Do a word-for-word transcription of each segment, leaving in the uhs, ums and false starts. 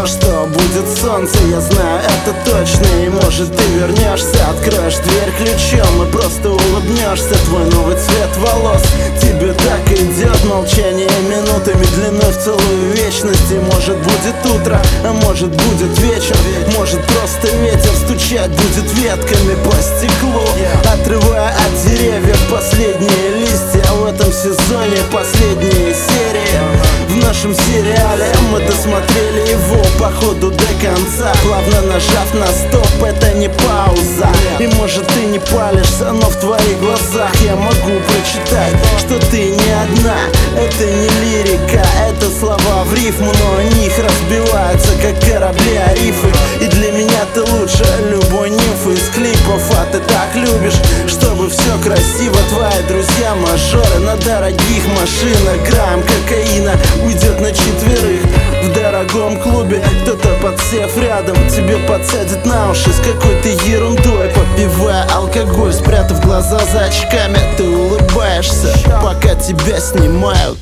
то, что будет солнце, я знаю это точно. И может ты вернешься, откроешь дверь ключом и просто улыбнешься. Твой новый цвет волос тебе так идет. Молчание минутами длиной в целую вечность. И может будет утро, а может будет вечер. Может просто ветер стучать будет ветками по стеклу, отрывая от деревьев последние листья. В этом сезоне последние серии. В нашем сериале мы досмотрели его по ходу до конца, плавно нажав на стоп, это не пауза. И может ты не палишься, но в твоих глазах я могу прочитать, что ты не одна. Это не лирика, это слова в рифму, но о них разбиваются, как корабли о рифы. И для меня ты лучше любой нимфы из клипов. А ты так любишь, чтобы все красиво. Твои друзья мажоры на дорогих машинах. Грамм кокаина уйдет на четверых в дорогом клубе. Кто-то, подсев рядом, тебе подсадит на уши с какой-то ерундой, попивая алкоголь, спрятав глаза за очками. Ты улыбаешься, пока тебя снимают.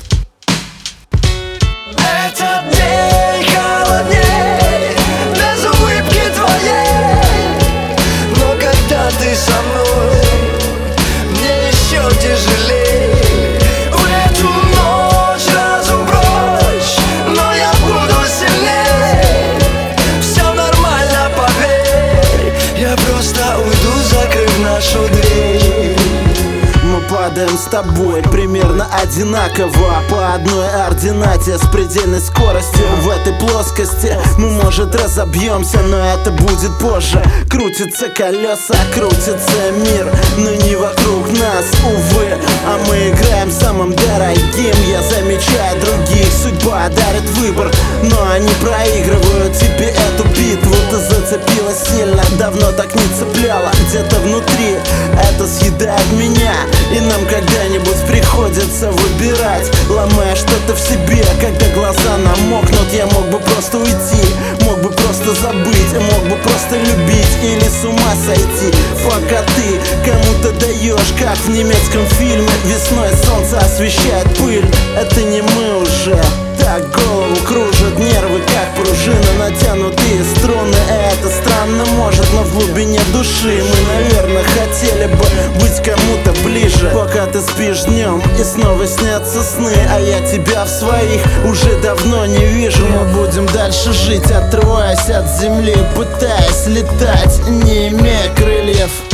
Этот день холодней без улыбки твоей, но когда ты со мной, мне еще тяжелей. В эту ночь разум прочь, но я буду сильней. Все нормально, поверь, я просто уйду, закрыв нашу дверь. Мы падаем с тобой примерно одинаково, по одной ординате с предельной скоростью. В этой плоскости мы, может, разобьемся, но это будет позже. Крутятся колеса, крутится мир, но не вокруг нас, увы. А мы играем самым дорогим. Я замечаю других, судьба дарит выбор, но они проигрывают тебе эту битву. Ты зацепилась сильно, давно так не цепляла. Где-то внутри это съедает меня, и нам когда-нибудь приходится выбирать, ломая что-то в себе. Когда глаза намокнут, я мог бы просто уйти, мог бы просто забыть, мог бы просто любить или с ума сойти. Пока ты кому-то даешь, как в немецком фильме, весной солнце освещает пыль. Это не мы уже. Так голову кружат нервы, как пружина, натянутые струны. Это странно, может, но в глубине души мы, наверное, хотели бы быть кому-то ближе. Пока ты спишь днем и снова снятся сны, а я тебя в своих уже давно не вижу. Мы будем дальше жить, отрываясь от земли, пытаясь летать, не имея крыльев.